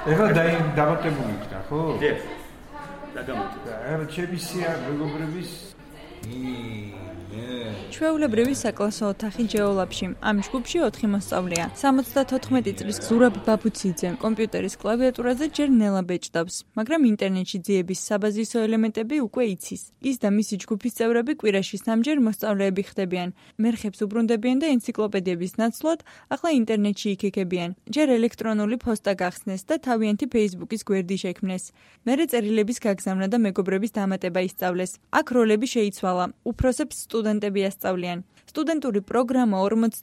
ეხლა დამატებული იქნა, ხო? დიახ. დაგამატეთ. ეხლა ჩემი სია მეგობრების ჩვეულებრივი საკლასო ოთახი ჯეოლაბში. ამ ჯგუფში 4 მოსწავლეა. 74 წლის ზურაბ ბაბუციძე კომპიუტერის კლავიატურაზე ჯერ ნელა ბეჭდავს, მაგრამ ინტერნეტში ძიების საბაზისო ელემენტები უკვე იცის. ის და მისი ჯგუფის წევრები კვირაში 3-ჯერ მოსწავლეები ხდებიან. მერხებს უბრუნდებიან და ენციკლოპედიების ნაცვლად ახლა ინტერნეტში იქიქებიან. ჯერ ელექტრონული პოსტა გახსნეს და თავიანთი Facebook-ის გვერდი შექმნეს. მერე წერილების გაგზავნა და მეგობრების დამატება ისწავლეს. აქ როლები შეიცვალა. უფროსებს სტუდენტები ასწავლიან. სტუდენტური პროგრამა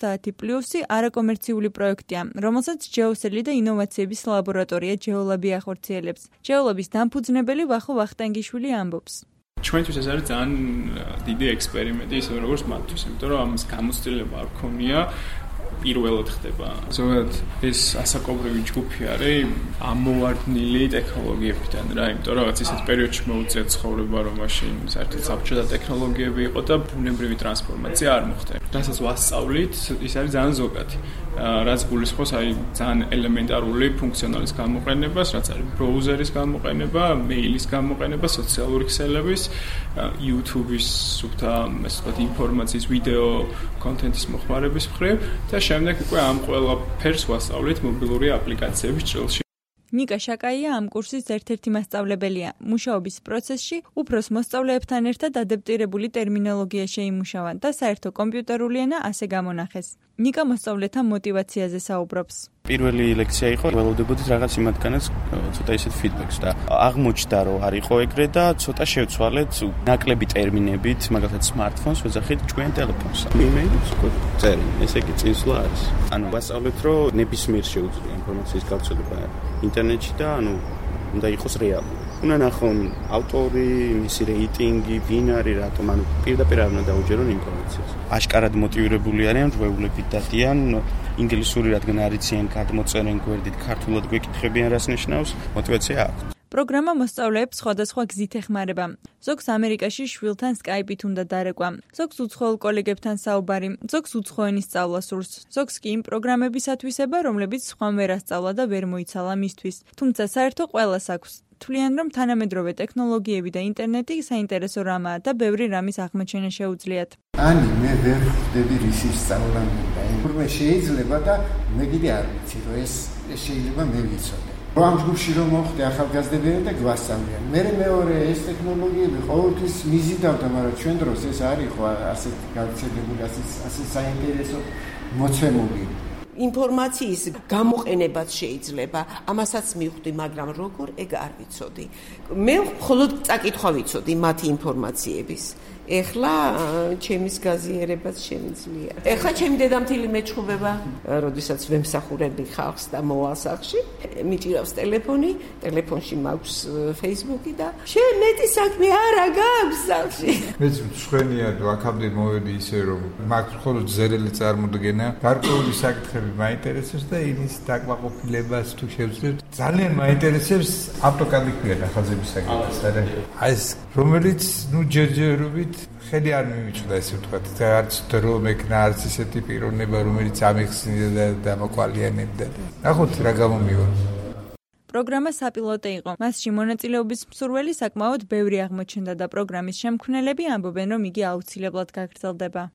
50+ არაკომერციული პროექტია, რომელსაც ჯეოსელი და ინოვაციების ლაბორატორია ჯეოლაბი ახორციელებს. ჯეოლაბის დამფუძნებელი ვახო ვახტანგიშვილი ამბობს. ჩვენთვის ეს არის ძალიან დიდი ექსპერიმენტი, ისე როგორც მათთვის, იმიტომ რომ ამის გამოცდილება არ ქონია. პირველად ხდება. ზოგადად ეს ასაკობრივი ჯგუფი არის ამოვარდნილი ტექნოლოგიებიდან რა, იმიტომ რომ რაღაც ისეთ პერიოდში მოუწია ცხოვრება, რომ მაშინ საერთოდ საბჭოთა ტექნოლოგიები იყო და ბუნებრივი ტრანსფორმაცია არ მოხდა. რასაც ვასწავლით, ის არის ძალიან ზოგადი. რაც გულისხმობს აი ძალიან ელემენტარული ფუნქციონალის გამოყენებას, რაც არის ბრაუზერის გამოყენება, მეილის გამოყენება, სოციალური ქსელების, YouTube-ის სუფთა, ასე ვთქვათ, ინფორმაციის, ვიდეო კონტენტის მოხმარების მხრივ და შემდეგ უკვე ამ ყველაფერს ვასწავლით მობილური აპლიკაციების ჭრილში. ნიკა შაკაია ამ კურსის ერთ-ერთი მასწავლებელია. მუშაობის პროცესში უფროს მოსწავლეებთან ერთად ადაპტირებული ტერმინოლოგია შეიმუშავა და საერთო კომპიუტერული ენა ასე გამონახეს. ნიკა მოსწავლეთა мотиваციაზე საუბრობს. პირველი ლექცია იყო, ველოდებოდით რაღაც იმათგანაც ცოტა ისეთ ფიდბექს და აღმოჩნდა, რომ არ იყო ეგრე და ცოტა შევცვალეთ ნაკლები ტერმინებით, მაგალითად smartphones ვეძახით ჩვენ ტელეფონს. იმეილს წერენ, ესე იგი წინსვლა არის. ანუ ვასწავლეთ, რომ ნებისმიერ შეუძლია ინფორმაციის გავრცელება ინტერნეტში და ანუ უნდა იყოს რეალური. უნდა ნახონ ავტორი, მისი რეიტინგი, ვინ არის, რატომ, ანუ პირდაპირ არ უნდა დაუჯერონ ინფორმაციას. აშკარად მოტივირებული არიან, რვეულებით დადიან, ინგლისური რადგან არ იციან, გადმოწერენ გვერდით, ქართულად გვეკითხებიან, რას ნიშნავს, мотиваცია აქვს. პროგრამა მოსწავლეებს სხვადასხვა გზით ეხმარება. ზოგს ამერიკაში შვილთან სკაიპით უნდა დარეკვა, ზოგს უცხოელ კოლეგებთან საუბარი, ზოგს უცხოენის სწავლა სურს, ზოგს კი იმ პროგრამებისათვის ება, რომლებიც სხვამ ვერ ასწავლა და ვერ მოიცალა მისთვის. თუმცა საერთო ყველას აქვს. თვლიან, რომ თანამედროვე ტექნოლოგიები და ინტერნეტი საინტერესო რამაა და ბევრი რამის აღმოჩენა შეუძლიათ. Ani მე ვერ ვხვდები რისის სწავლა მინდა. თურმე შეიძლება და მე კიდე არ ვიცი, რომ ეს შეიძლება მე ვიცოდე. რომ ამ ჯგუფში რომ მოხდე ახალგაზრდებიან და გვასწავლიან. მე მეორე ეს ტექნოლოგიები ყოველთვის მიზიდავდა, მაგრამ ჩვენ დროს ეს არ იყო ასეთ გავრცელებული, ასე საინტერესო მოცემული. ინფორმაციის გამოყენებაც შეიძლება, ამასაც მივხვდი, მაგრამ როგორ ეგ არ ვიცოდი. მე მხოლოდ წაკითხვა ვიცოდი მათი ინფორმაციების. ეხლა ჩემის გაზიერებაც შემიძლია. ეხლა ჩემი დედამთილი მეჩხუბება, როდესაც ვემსახურები ხალხს და მოვალ სახლში, მიჭირავს ტელეფონი, ტელეფონში მაქვს Facebook-ი და შენ ნეტი საქმე არა გაქვს სახლში. მეც მშვენია თუ აქამდე მოვედი ისე რომ მაქვს მხოლოდ ზერელი წარმოდგენა, გარკვეული საკითხები მაინტერესებს და იმის დაკმაყოფილებას თუ შევძლებთ, ძალიან მაინტერესებს AutoCAD-ი ქვია ხაზების საკითხს, არა? აი ეს რომელიც ჯერჯერობით ხელი არ მივიჭდა ესე ვთქვათ, არც დრო მექნა, არც ისეთი პიროვნება, რომელიც ამეხსნიდა და დამოკვალიანებდა. ნახოთ რა გამომივა. პროგრამა საპილოტე იყო. მასში მონაწილეობის მსურველი საკმაოდ ბევრი აღმოჩნდა და პროგრამის შემქმნელები ამბობენ, რომ იგი აუცილებლად გაგრძელდება.